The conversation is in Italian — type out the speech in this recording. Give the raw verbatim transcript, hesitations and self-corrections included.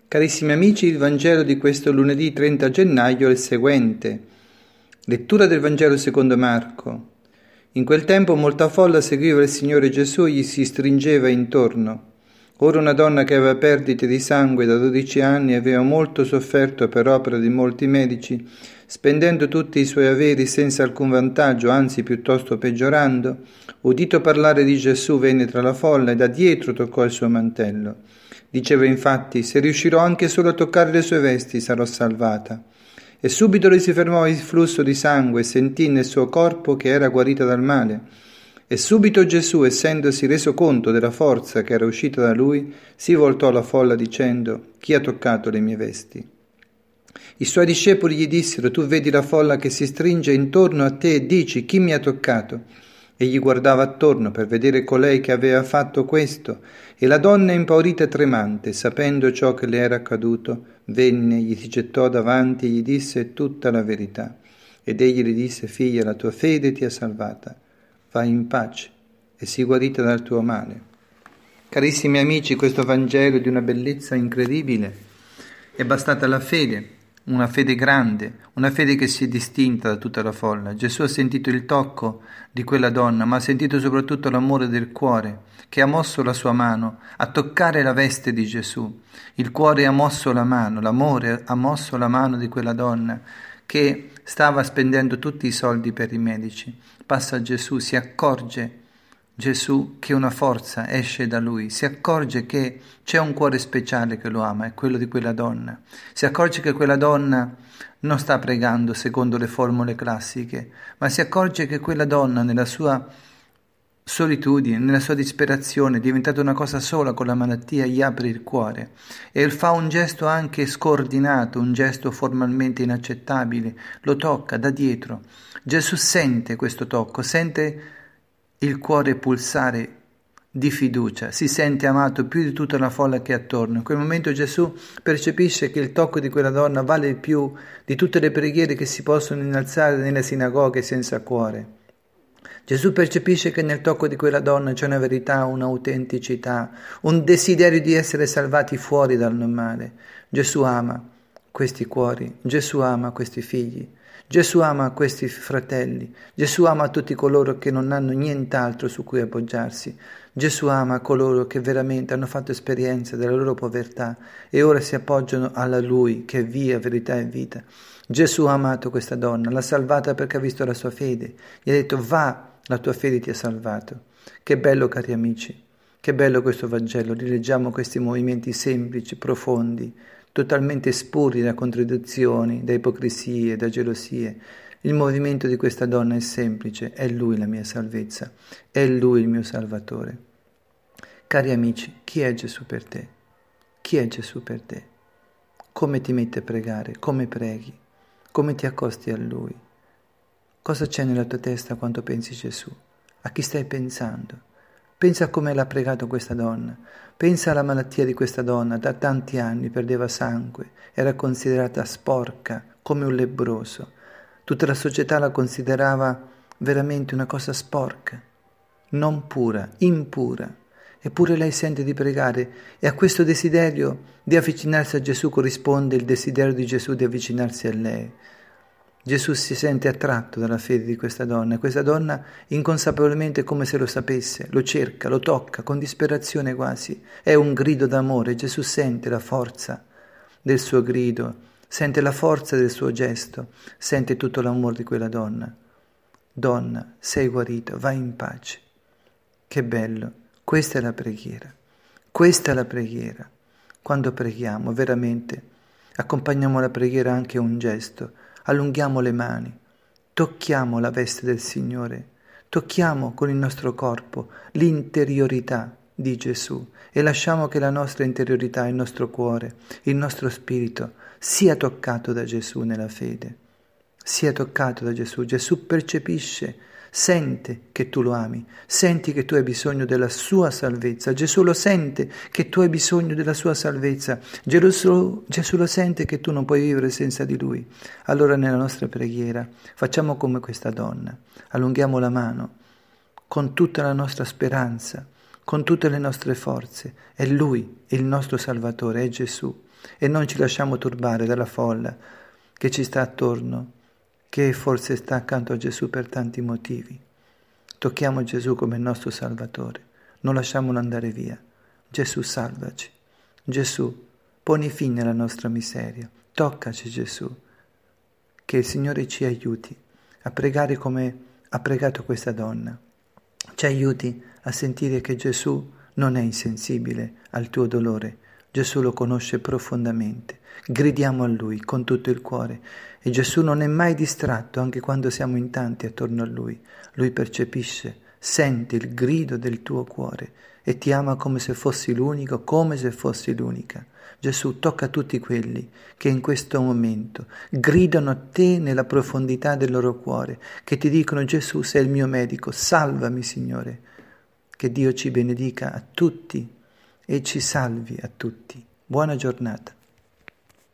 Carissimi amici, il Vangelo di questo lunedì trenta gennaio è il seguente. Lettura del Vangelo secondo Marco. In quel tempo molta folla seguiva il Signore Gesù e gli si stringeva intorno. Ora una donna che aveva perdite di sangue da dodici anni e aveva molto sofferto per opera di molti medici, spendendo tutti i suoi averi senza alcun vantaggio, anzi piuttosto peggiorando, udito parlare di Gesù venne tra la folla e da dietro toccò il suo mantello. Diceva infatti: se riuscirò anche solo a toccare le sue vesti sarò salvata. E subito le si fermò il flusso di sangue e sentì nel suo corpo che era guarita dal male. E subito Gesù, essendosi reso conto della forza che era uscita da lui, si voltò alla folla dicendo: chi ha toccato le mie vesti? I suoi discepoli gli dissero: tu vedi la folla che si stringe intorno a te e dici: chi mi ha toccato? Egli guardava attorno per vedere colei che aveva fatto questo, e la donna impaurita e tremante, sapendo ciò che le era accaduto, venne, gli si gettò davanti e gli disse tutta la verità. Ed egli le disse: figlia, la tua fede ti ha salvata, vai in pace e sii guarita dal tuo male. Carissimi amici, questo Vangelo è di una bellezza incredibile. È bastata la fede, una fede grande, una fede che si è distinta da tutta la folla. Gesù ha sentito il tocco di quella donna, ma ha sentito soprattutto l'amore del cuore, che ha mosso la sua mano a toccare la veste di Gesù. Il cuore ha mosso la mano, l'amore ha mosso la mano di quella donna che stava spendendo tutti i soldi per i medici. Passa Gesù, si accorge Gesù che una forza esce da lui, si accorge che c'è un cuore speciale che lo ama, è quello di quella donna. Si accorge che quella donna non sta pregando secondo le formule classiche, ma si accorge che quella donna nella sua solitudine, nella sua disperazione, è diventata una cosa sola con la malattia, gli apre il cuore e fa un gesto anche scordinato, un gesto formalmente inaccettabile, lo tocca da dietro. Gesù sente questo tocco, sente il cuore pulsare di fiducia, si sente amato più di tutta la folla che è attorno. In quel momento Gesù percepisce che il tocco di quella donna vale più di tutte le preghiere che si possono innalzare nelle sinagoghe senza cuore. Gesù percepisce che nel tocco di quella donna c'è una verità, un'autenticità, un desiderio di essere salvati fuori dal male. Gesù ama questi cuori, Gesù ama questi figli. Gesù ama questi fratelli, Gesù ama tutti coloro che non hanno nient'altro su cui appoggiarsi. Gesù ama coloro che veramente hanno fatto esperienza della loro povertà e ora si appoggiano alla Lui che è via, verità e vita. Gesù ha amato questa donna, l'ha salvata perché ha visto la sua fede, gli ha detto va, la tua fede ti ha salvato. Che bello, cari amici, che bello questo Vangelo, rileggiamo questi movimenti semplici, profondi, totalmente spuri da contraddizioni, da ipocrisie, da gelosie. Il movimento di questa donna è semplice, è Lui la mia salvezza, è Lui il mio Salvatore. Cari amici, chi è Gesù per te? Chi è Gesù per te? Come ti metti a pregare? Come preghi? Come ti accosti a Lui? Cosa c'è nella tua testa quando pensi Gesù? A chi stai pensando? Pensa a come l'ha pregato questa donna. Pensa alla malattia di questa donna, da tanti anni perdeva sangue, era considerata sporca, come un lebbroso. Tutta la società la considerava veramente una cosa sporca, non pura, impura. Eppure lei sente di pregare e a questo desiderio di avvicinarsi a Gesù corrisponde il desiderio di Gesù di avvicinarsi a lei. Gesù si sente attratto dalla fede di questa donna e questa donna inconsapevolmente, come se lo sapesse, lo cerca, lo tocca con disperazione quasi. È un grido d'amore. Gesù sente la forza del suo grido, sente la forza del suo gesto, sente tutto l'amore di quella donna. Donna, sei guarita, vai in pace. Che bello, questa è la preghiera, questa è la preghiera. Quando preghiamo veramente accompagniamo la preghiera anche a un gesto. Allunghiamo le mani, tocchiamo la veste del Signore, tocchiamo con il nostro corpo l'interiorità di Gesù e lasciamo che la nostra interiorità, il nostro cuore, il nostro spirito sia toccato da Gesù nella fede, sia toccato da Gesù. Gesù percepisce, sente che tu lo ami, senti che tu hai bisogno della sua salvezza. Gesù lo sente che tu hai bisogno della sua salvezza. Gesù, Gesù lo sente che tu non puoi vivere senza di Lui. Allora nella nostra preghiera facciamo come questa donna, allunghiamo la mano con tutta la nostra speranza, con tutte le nostre forze. È Lui, il nostro Salvatore, è Gesù. E non ci lasciamo turbare dalla folla che ci sta attorno, che forse sta accanto a Gesù per tanti motivi. Tocchiamo Gesù come il nostro Salvatore, non lasciamolo andare via. Gesù, salvaci. Gesù, poni fine alla nostra miseria. Toccaci, Gesù. Che il Signore ci aiuti a pregare come ha pregato questa donna. Ci aiuti a sentire che Gesù non è insensibile al tuo dolore. Gesù lo conosce profondamente. Gridiamo a Lui con tutto il cuore. E Gesù non è mai distratto, anche quando siamo in tanti attorno a Lui. Lui percepisce, sente il grido del tuo cuore e ti ama come se fossi l'unico, come se fossi l'unica. Gesù, tocca tutti quelli che in questo momento gridano a te nella profondità del loro cuore, che ti dicono: Gesù, sei il mio medico, salvami, Signore. Che Dio ci benedica a tutti e ci salvi a tutti. Buona giornata.